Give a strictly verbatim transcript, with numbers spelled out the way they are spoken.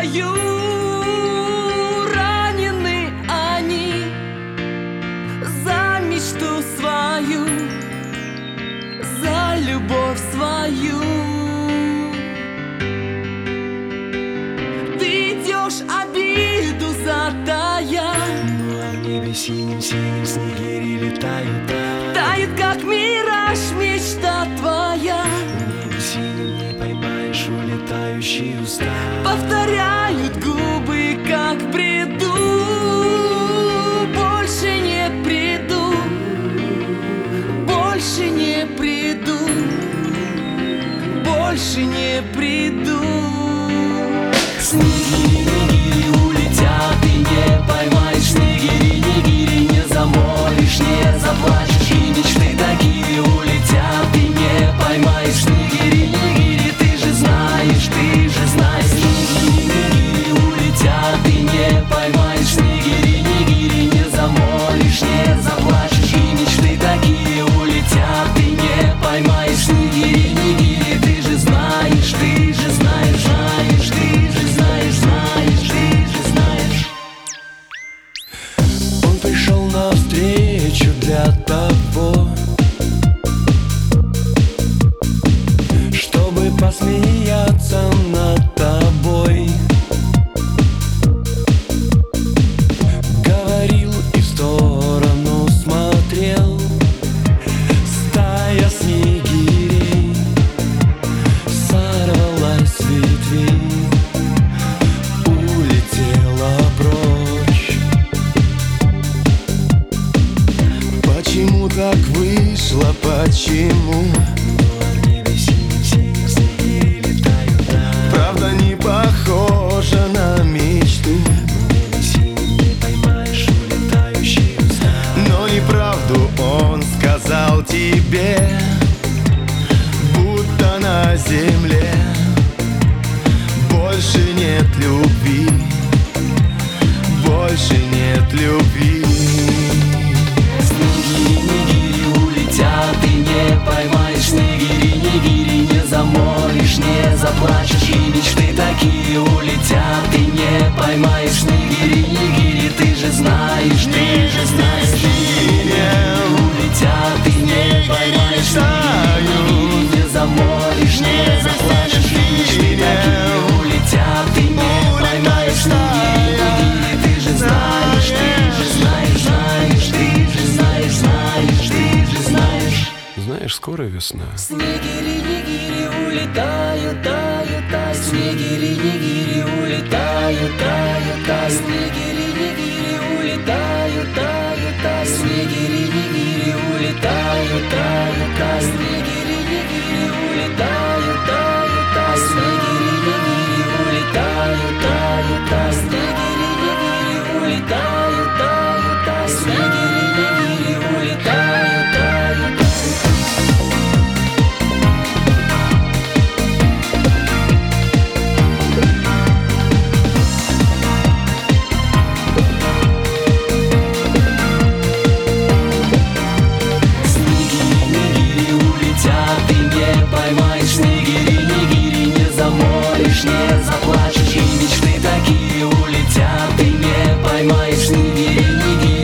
свою. Ранены они за мечту свою, за любовь свою. Ты идешь обиду затая, ну а в небе синим-синим снегири летают, тают, тает, как мираж, мечта твоя. в небе синим не поймаешь улетающие уста. Повторяют губы, как в бреду. Больше не приду, больше не приду, больше не приду. Снегири-нигири улетят, и не поймаешь. Снегири-нигири не замолишь, не заплачешь. И мечты такие улетят, и не поймаешь. Снегири-нигири, ты же знаешь, ты же знаешь. Снегири-нигири улетят, и не поймаешь. Снегири-нигири не замолишь, не заплачешь. И мечты такие улетят, и не поймаешь. Снегири-нигири, ты же знаешь, ты же знаешь, знаешь, ты же знаешь, знаешь, ты же знаешь. Он пришел навстречу для того, чтобы посмеяться над тобой. Говорил и в сторону смотрел. Стая снегирей сорвалась с ветвей, улетела прочь. Почему так вышло, почему? Правда не похожа на мечту. Но неправду он сказал тебе, будто на земле больше нет любви, больше нет любви. Снегири-нигири улетят, и не поймаешь. Снегири-нигири не замолишь, не заплачешь. И мечты такие улетят, и не поймаешь. Снегири-нигири, ты же знаешь, ты же знаешь. Снегири улетят, и не поймаешь. Снегири не замолишь, не заплачешь. И мечты такие улетят, и не поймаешь. Снегири-нигири, ты же знаешь, ты же знаешь, знаешь, ты же знаешь, знаешь, ты же знаешь. Знаешь, скоро весна. Снегири-нигири улетают, тают, тают. Снегири-нигири улетают, тают, тают. Снегири-нигири улетают, тают, тают. Снегири-нигири улетают, тают, тают. Снегири-нигири улетают, тают, тают. Снегири-нигири улетают, тают, тают. Снегири-нигири улетают, тают, тают. Снегири-нигири улетают, тают, тают. Снегири-нигири улетят, и не поймаешь. Снегири-нигири не замолишь, не заплачешь. И мечты такие улетят, и не поймаешь. Снегири-нигири